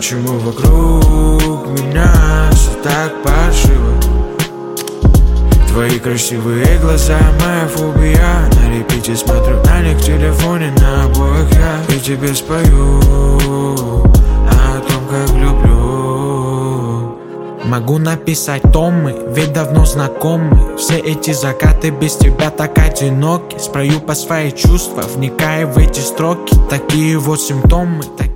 Почему вокруг меня все так паршиво? Твои красивые глаза, моя фобия. На репите смотрю на них в телефоне, на обоих я. И тебе спою о том, как люблю. Могу написать томы, ведь давно знакомы. Все эти закаты без тебя так одиноки. Спрою по свои чувства, вникая в эти строки. Такие вот симптомы,